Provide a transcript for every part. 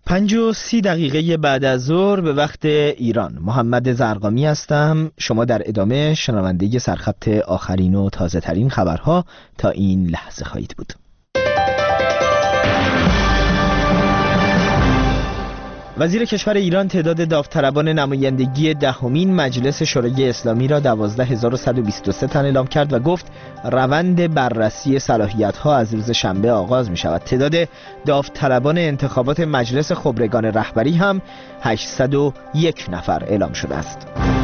5:30 بعد از ظهر به وقت ایران. محمد زرقامی هستم. شما در ادامه شنونده سرخط آخرین و تازه ترین خبرها تا این لحظه خواهید بود. وزیر کشور ایران تعداد داوطلبان نمایندگی دهمین مجلس شورای اسلامی را 12123 تن اعلام کرد و گفت روند بررسی صلاحیت‌ها از روز شنبه آغاز می‌شود. تعداد داوطلبان انتخابات مجلس خبرگان رهبری هم 801 نفر اعلام شده است.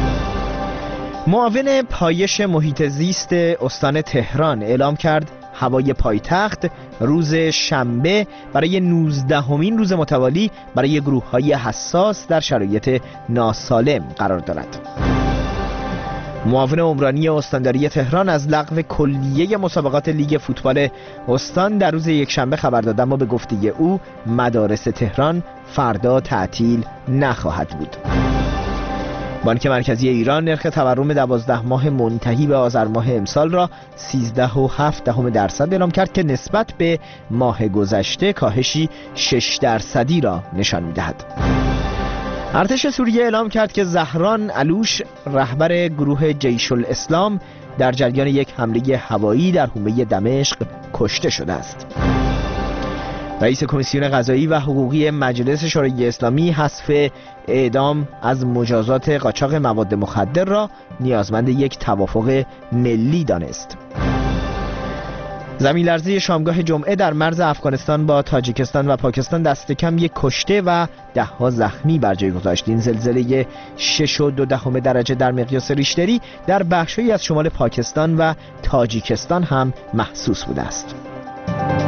معاون پایش محیط زیست استان تهران اعلام کرد هوای پایتخت روز شنبه برای 19مین روز متوالی برای گروه‌های حساس در شرایط ناسالم قرار دارد. معاون عمرانی استانداری تهران از لغو کلیه مسابقات لیگ فوتبال استان در روز یکشنبه خبر داد، اما به گفته او مدارس تهران فردا تعطیل نخواهد بود. بانک مرکزی ایران نرخ تورم 12 ماه منتهی به آذر ماه امسال را 13.7% اعلام کرد که نسبت به ماه گذشته کاهشی 6% را نشان می‌دهد. ارتش سوریه اعلام کرد که زهران علوش رهبر گروه جیش الاسلام در جریان یک حمله هوایی در حومه دمشق کشته شده است. رئیس کمیسیون قضایی و حقوقی مجلس شورای اسلامی حذف اعدام از مجازات قاچاق مواد مخدر را نیازمند یک توافق ملی دانست. زمین‌لرزه شامگاه جمعه در مرز افغانستان با تاجیکستان و پاکستان دست کم یک کشته و ده‌ها زخمی بر جای گذاشت. این زلزله 6.2 درجه در مقیاس ریشتری در بخشی از شمال پاکستان و تاجیکستان هم محسوس بوده است.